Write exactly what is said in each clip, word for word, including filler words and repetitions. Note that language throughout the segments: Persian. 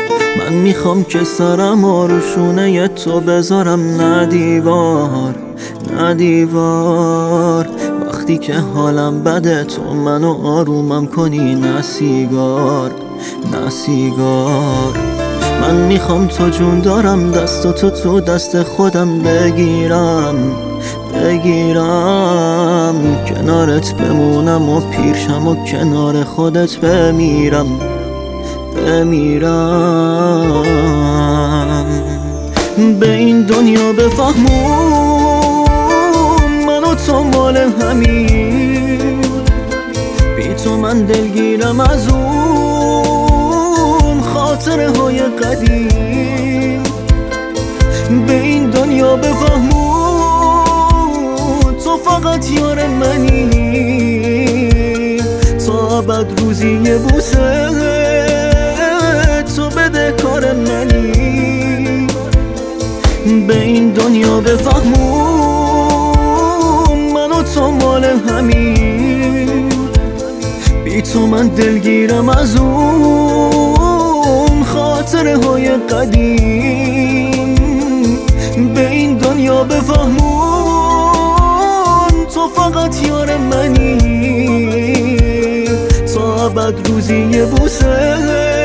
من میخوام که سرم و روشونه تو بذارم، نه دیوار نه دیوار. وقتی که حالم بده تو منو آرومم کنی، نه سیگار نه سیگار. من میخوام تو جون دارم، دست تو تو دست خودم بگیرم بگیرم. کنارت بمونم و پیرشم و کنار خودت بمیرم بمیرم. به این دنیا بفهمون من و تو مال همین، بی تو من دلگیرم از اون خاطره های قدیم. به این دنیا بفهمون تو فقط یار منی، تا ابد روزی یه بوسه تو بده کار منی. به این دنیا بفهمون من و تو مال همین، بی تو من دلگیرم از اون خاطره های قدیم. به این دنیا بفهمون تو فقط یار منی، تا ابد روزی یه بوسه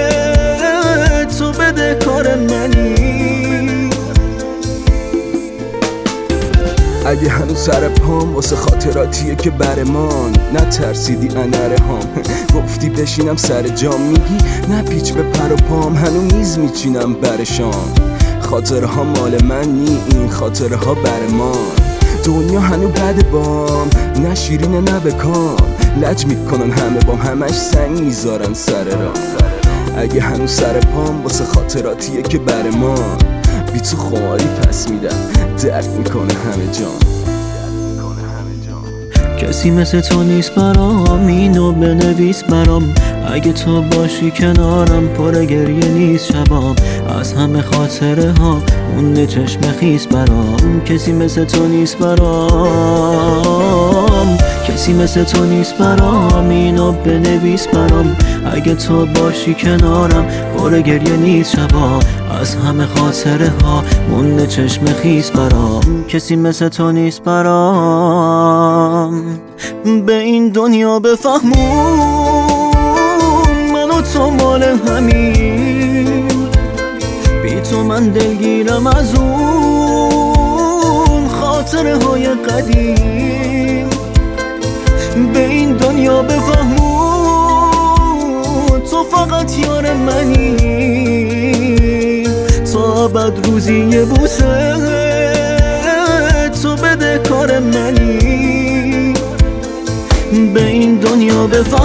تو بده کار منی. اگه هنوز سر پام واسه خاطراتیه که برمان، نترسیدی انره هام گفتی بشینم سر جام، میگی نه پیچ به پر و پام هنو میز میچینم برشام. خاطره ها مال من نی، این خاطره ها برمان. دنیا هنو بد بام، نه شیرینه نه بکام. لج میکنن همه بام، همش سنگ میذارن سر رام. اگه هنو سر پام واسه خاطراتیه که برمان، بی تو خماری پس میدم درد میکنه همه جان. کسی مثل تو نیست برام، اینو بنویس برام. اگه تو باشی کنارم پر گریه نیست شبام. از همه خاطره ها مونده چشم خیس برام. کسی مثل تو نیست برام، کسی مثل تو نیست برام. اینو بنویس برام. اگه تو باشی کنارم پر گریه نیست شبام. از همه خاطره ها مونده چشم خیس برام. کسی مثل تو نیست برام. به این دنیا بفهمون من و تو مال همین، بی تو من دلگیرم از اون خاطره های قدیم. به این دنیا بفهمون تو فقط یار منی، تا ابد روزی یه بوسه تو بده کار منی. به این دنیا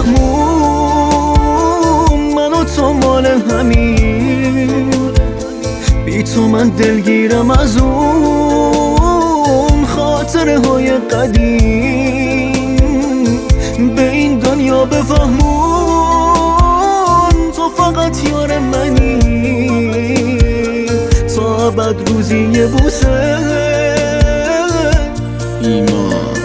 بفهمون من و تو مال همین، بی تو من دلگیرم از اون خاطره های قدیم. به این دنیا بفهمون تو فقط یار منی، تا ابد روزی یه بوسه. ایمان